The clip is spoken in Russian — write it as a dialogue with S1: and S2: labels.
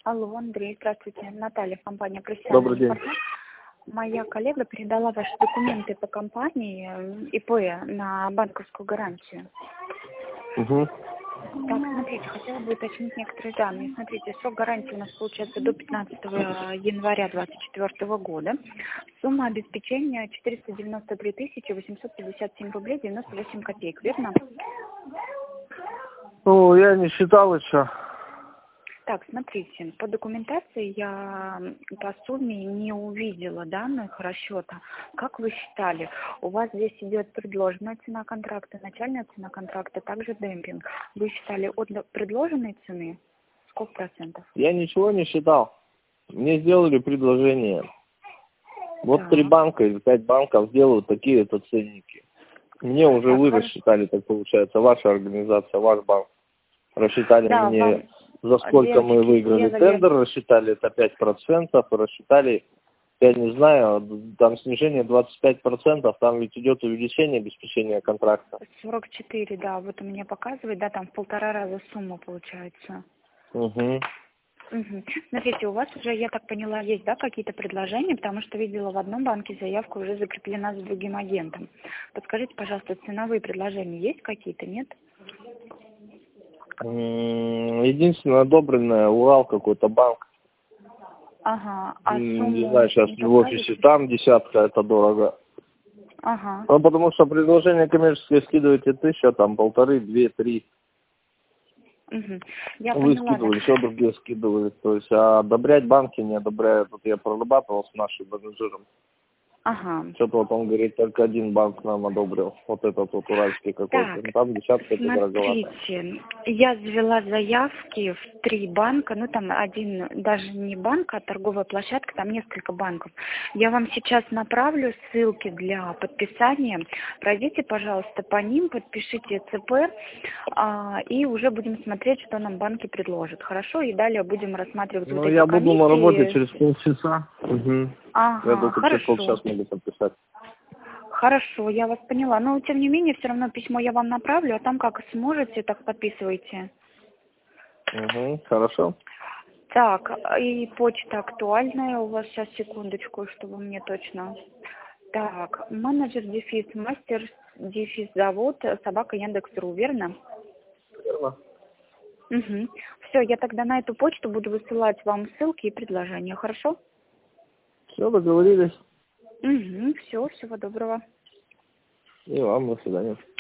S1: Алло, Андрей, здравствуйте. Наталья, компания
S2: Добрый
S1: «Профессиональный
S2: день.
S1: партнер». Моя коллега передала ваши документы по компании ИП на банковскую гарантию.
S2: Угу.
S1: Так, смотрите, хотела бы уточнить некоторые данные. Смотрите, срок гарантии у нас получается до 15 января 2024 года. Сумма обеспечения 493 857 рублей 98 копеек, верно?
S2: Ну, я не считал еще.
S1: Так, смотрите, по документации я по сумме не увидела данных расчета. Как вы считали? У вас здесь идет предложенная цена контракта, начальная цена контракта, также демпинг. Вы считали от предложенной цены? Сколько процентов?
S2: Я ничего не считал. Мне сделали предложение. Вот
S1: Так.
S2: 3 банка или 5 банков делают такие-то ценники. Мне уже
S1: Так,
S2: вы
S1: хорошо.
S2: рассчитали, так получается, ваша организация, ваш банк. Рассчитали
S1: Да,
S2: мне,
S1: вам
S2: за сколько мы
S1: девочки
S2: выиграли
S1: сделали.
S2: тендер, рассчитали это 5%, рассчитали, я не знаю, там снижение 25%, там ведь идет увеличение обеспечения контракта.
S1: 44, да, вот у меня показывает, да, там в 1,5 раза сумма получается.
S2: Угу.
S1: Угу. Смотрите, у вас уже, я так поняла, есть, да, какие-то предложения, потому что видела в одном банке заявка уже закреплена за другим агентом. Подскажите, пожалуйста, ценовые предложения есть какие-то, нет?
S2: Единственное одобренное Урал какой-то банк.
S1: Ага, а сумму
S2: Не знаю, сейчас
S1: не
S2: в офисе
S1: подскажете?
S2: там десятка, это дорого.
S1: Ага.
S2: Ну, потому что предложение коммерческое скидываете 1000, там 1,5, 2, 3.
S1: Угу. Я
S2: Вы
S1: поняла, да.
S2: скидывали, еще другие скидывали. То есть, а одобрять банки не одобряют. Вот я прорабатывал с нашим менеджером.
S1: Ага.
S2: Что-то вот он говорит, только один банк нам одобрил. Вот этот вот уральский какой-то.
S1: Так,
S2: Ну, там десятка это дороговато.
S1: смотрите, я завела заявки в 3 банка, ну там один даже не банк, а торговая площадка, там несколько банков. Я вам сейчас направлю ссылки для подписания. Пройдите, пожалуйста, по ним, подпишите ЦП, и уже будем смотреть, что нам банки предложат. Хорошо? И далее будем рассматривать вот
S2: Ну,
S1: эти
S2: я буду на работе
S1: комиссии.
S2: через полчаса. Угу. Я
S1: Ага,
S2: только через
S1: хорошо.
S2: полчаса могу подписать.
S1: Хорошо, я вас поняла. Но, тем не менее, все равно письмо я вам направлю, а там как сможете, так подписывайте.
S2: Угу. Хорошо.
S1: Так, и почта актуальная у вас. Сейчас, секундочку, чтобы мне точно. Так, менеджер, дефис, мастер, дефис, завод, собака Яндекс.ру, верно?
S2: Верно.
S1: Угу. Все, я тогда на эту почту буду высылать вам ссылки и предложения, хорошо?
S2: Все, договорились.
S1: Угу, все, всего доброго.
S2: И вам до свидания.